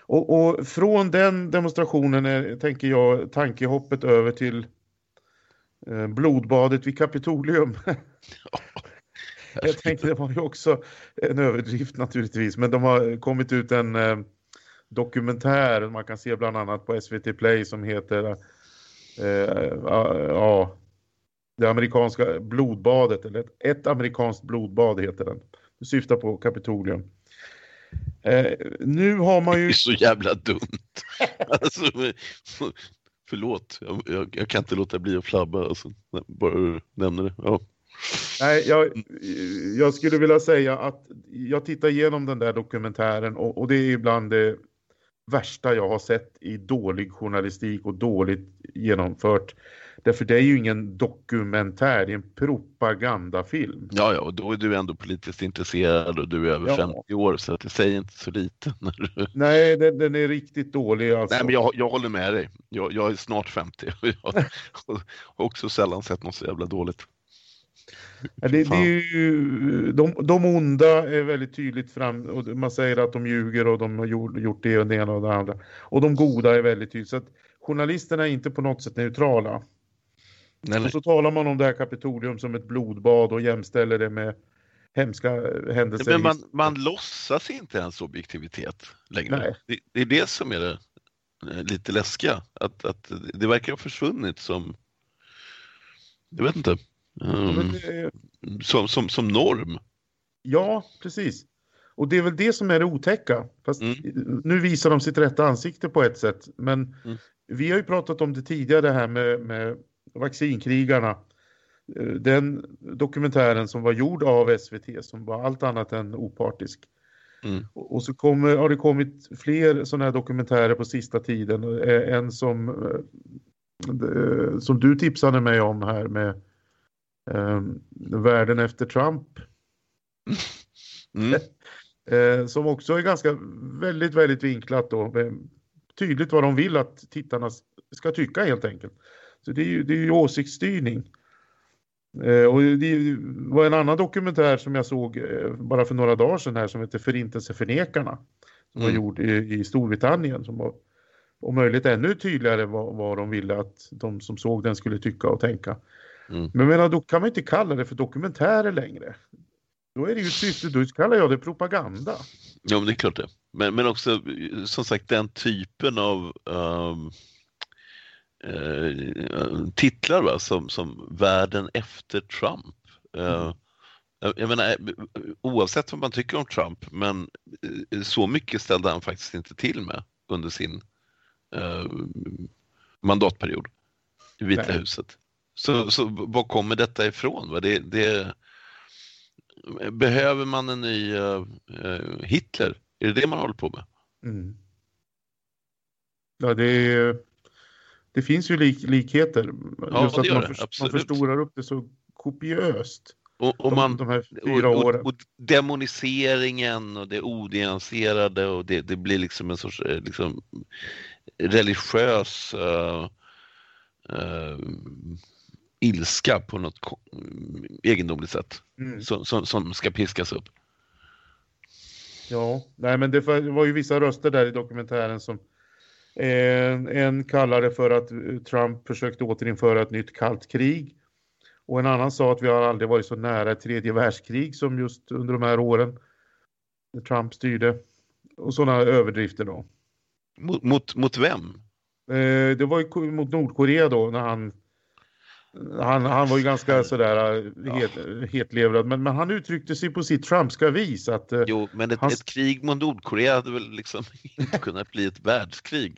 Och från den demonstrationen tänker jag tankehoppet över till blodbadet vid Kapitolium. Jag tänker det var ju också en överdrift naturligtvis, men de har kommit ut en dokumentär man kan se bland annat på SVT Play som heter det amerikanska blodbadet, eller ett amerikanskt blodbad heter den. Det syftar på Kapitolium. Nu har man ju... Det är så jävla dumt. Alltså, förlåt, jag kan inte låta bli att flabba. Alltså, bara du nämner det. Ja. Nej, jag skulle vilja säga att jag tittar igenom den där dokumentären och det är ibland det värsta jag har sett i dålig journalistik och dåligt genomfört. Därför det är ju ingen dokumentär, det är en propagandafilm. Ja, och då är du ändå politiskt intresserad och du är över 50 år, så att det säger inte så lite. Nej, den är riktigt dålig. Alltså. Nej, men jag håller med dig. Jag är snart 50 och jag har också sällan sett något så jävla dåligt. Ja, det är ju, de onda är väldigt tydligt fram, och man säger att de ljuger och de har gjort det och det ena och det andra. Och de goda är väldigt tydligt, så att journalisterna är inte på något sätt neutrala. Nej. Och så talar man om det här Kapitolium som ett blodbad och jämställer det med hemska händelser. Men man låtsas inte ens objektivitet längre. Det är det som är det lite läskiga. Att det verkar ha försvunnit som, jag vet inte, som norm. Ja, precis. Och det är väl det som är det otäcka. Fast nu visar de sitt rätta ansikte på ett sätt. Men vi har ju pratat om det tidigare, det här med vaccinkrigarna. Den dokumentären som var gjord av SVT som var allt annat än opartisk. Och så har det kommit fler sådana här dokumentärer på sista tiden. En som du tipsade mig om här med världen efter Trump. Som också är ganska väldigt, väldigt vinklat då. Tydligt vad de vill att tittarna ska tycka helt enkelt. Så det är ju åsiktsstyrning. Och det var en annan dokumentär som jag såg bara för några dagar sedan här som heter Förintelseförnekarna. Som var gjord i Storbritannien. Som var om möjligt ännu tydligare vad de ville att de som såg den skulle tycka och tänka. Men jag menar, då kan man inte kalla det för dokumentärer längre. Då är det ju syfte, då kallar jag det propaganda. Ja, men det är klart det. Men också, som sagt, den typen av titlar, va, som världen efter Trump. Jag menar, oavsett vad man tycker om Trump, men så mycket ställde han faktiskt inte till med under sin mandatperiod i Vita huset. Så vad kommer detta ifrån? Va? Behöver man en ny Hitler? Är det man håller på med? Ja, det finns ju likheter. Ja, just att man förstorar upp det så kopiöst. Och de här 4 åren. Och demoniseringen och det onyanserade, och det blir liksom en sorts liksom religiös ilska på något egendomligt sätt som ska piskas upp. Ja, nej, men det var ju vissa röster där i dokumentären som en kallade för att Trump försökte återinföra ett nytt kallt krig, och en annan sa att vi har aldrig varit så nära ett 3:e världskrig som just under de här åren när Trump styrde, och sådana överdrifter då. Mot vem? Det var ju mot Nordkorea då, när han var ju ganska sådär hetlevrad, men han uttryckte sig på sitt Trumpska vis att... Jo, men ett krig mot Nordkorea hade väl liksom inte kunnat bli ett världskrig.